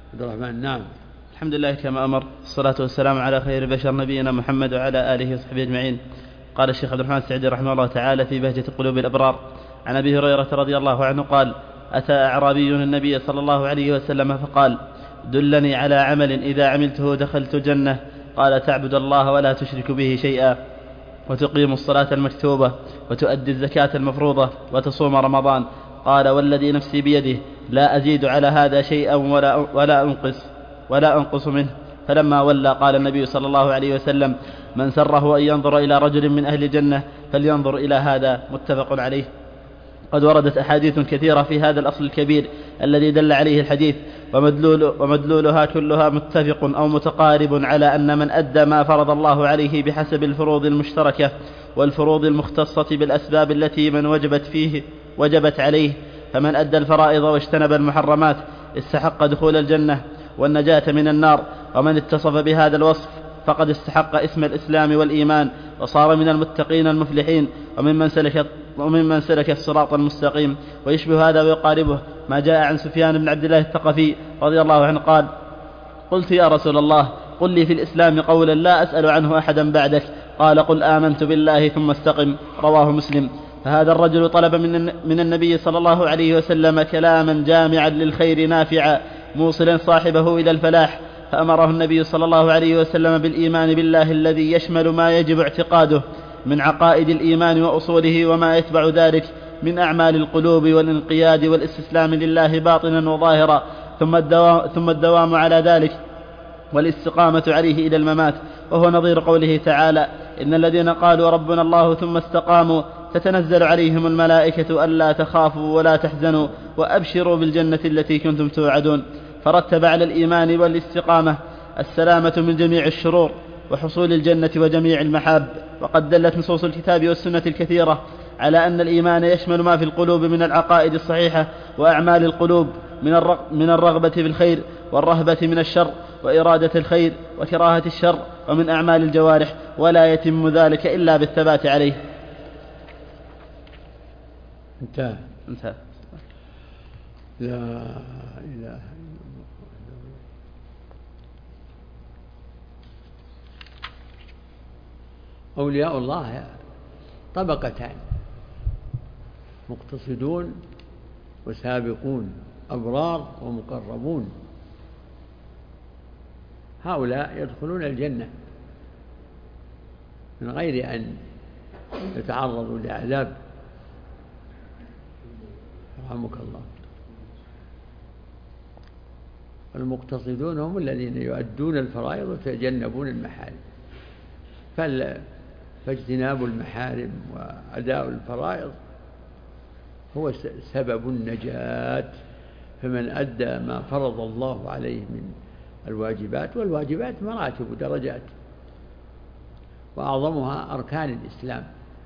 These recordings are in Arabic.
عبد الرحمن. نعم. الحمد لله كما أمر، الصلاة والسلام على خير البشر نبينا محمد وعلى آله وصحبه أجمعين. قال الشيخ عبد الرحمن السعدي رحمه الله تعالى في بهجة قلوب الأبرار عن أبي هريرة رضي الله عنه قال: أتى أعرابي النبي صلى الله عليه وسلم فقال: دلني على عمل إذا عملته دخلت جنة. قال: تعبد الله ولا تشرك به شيئا، وتقيم الصلاة المكتوبة، وتؤدي الزكاة المفروضة، وتصوم رمضان. قال: والذي نفسي بيده لا أزيد على هذا شيئا ولا أنقص منه. فلما ولى قال النبي صلى الله عليه وسلم: من سره أن ينظر إلى رجل من أهل الجنة فلينظر إلى هذا. متفق عليه. قد وردت أحاديث كثيرة في هذا الأصل الكبير الذي دل عليه الحديث، ومدلولها كلها متفق أو متقارب على أن من أدى ما فرض الله عليه بحسب الفروض المشتركة والفروض المختصة بالأسباب التي من وجبت عليه، فمن أدى الفرائض واجتنب المحرمات استحق دخول الجنة والنجاة من النار. ومن اتصف بهذا الوصف فقد استحق اسم الإسلام والإيمان، وصار من المتقين المفلحين، وممن سلك الصراط المستقيم. ويشبه هذا ويقاربه ما جاء عن سفيان بن عبد الله الثقفي رضي الله عنه قال: قلت: يا رسول الله، قل لي في الإسلام قولا لا أسأل عنه أحدا بعدك. قال: قل آمنت بالله ثم استقم. رواه مسلم. فهذا الرجل طلب من النبي صلى الله عليه وسلم كلاما جامعا للخير نافعا موصلا صاحبه إلى الفلاح، فأمره النبي صلى الله عليه وسلم بالإيمان بالله الذي يشمل ما يجب اعتقاده من عقائد الإيمان وأصوله، وما يتبع ذلك من أعمال القلوب والانقياد والاستسلام لله باطنا وظاهرا، ثم الدوام على ذلك والاستقامة عليه إلى الممات. وهو نظير قوله تعالى: إن الذين قالوا ربنا الله ثم استقاموا تتنزل عليهم الملائكة ألا تخافوا ولا تحزنوا وأبشروا بالجنة التي كنتم توعدون. فرتب على الإيمان والاستقامة السلامة من جميع الشرور وحصول الجنة وجميع المحاب. وقد دلت نصوص الكتاب والسنة الكثيرة على أن الإيمان يشمل ما في القلوب من العقائد الصحيحة وأعمال القلوب من الرغبة في الخير والرهبة من الشر وإرادة الخير وكراهة الشر، ومن أعمال الجوارح، ولا يتم ذلك إلا بالثبات عليه. انتهى. لا إله إلا الله. أولياء الله طبقتان: مقتصدون وسابقون، أبرار ومقربون. هؤلاء يدخلون الجنة من غير أن يتعرضوا لعذاب. رحمك الله. المقتصدون هم الذين يؤدون الفرائض ويتجنبون المحارم، فاجتناب المحارم وأداء الفرائض هو سبب النجاة. فمن أدى ما فرض الله عليه من الواجبات، والواجبات مراتب ودرجات، وأعظمها أركان الإسلام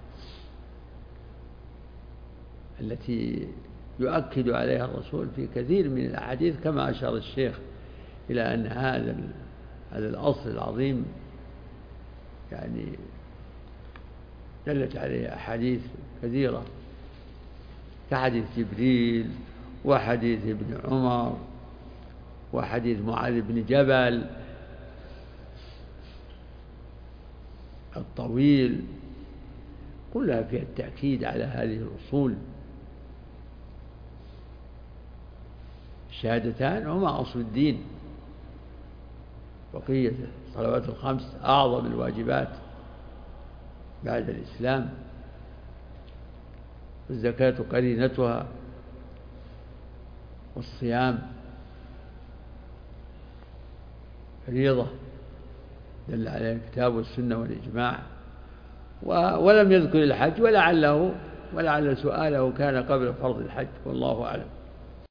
التي يؤكد عليها الرسول في كثير من الأحاديث، كما أشار الشيخ إلى أن هذا الأصل العظيم يعني دلت عليه أحاديث كثيرة، كحديث جبريل وحديث ابن عمر وحديث معاذ بن جبل الطويل، كلها فيها التأكيد على هذه الأصول. الشهادتان هما أصل الدين، بقية الصلوات الخمس أعظم الواجبات بعد الإسلام، الزكاة قرينتها، والصيام فريضة دل عليه الكتاب والسنة والإجماع. ولم يذكر الحج، ولعل سؤاله كان قبل فرض الحج، والله أعلم.